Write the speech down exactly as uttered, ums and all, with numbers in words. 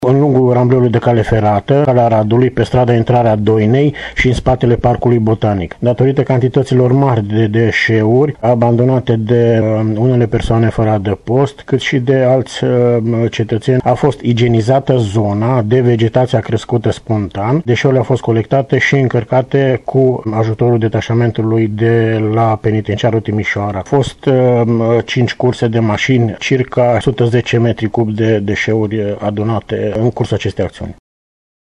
În lungul rambleului de cale ferată, calea Radului, pe strada intrarea Doinei și în spatele Parcului Botanic. Datorită cantităților mari de deșeuri abandonate de uh, unele persoane fără adăpost, cât și de alți uh, cetățeni, a fost igienizată zona de vegetația crescută spontan. Deșeurile au fost colectate și încărcate cu ajutorul detașamentului de la Penitenciarul Timișoara. Au fost uh, cinci curse de mașini, circa o sută zece metri cub de deșeuri adunate în cursul acestei acțiuni.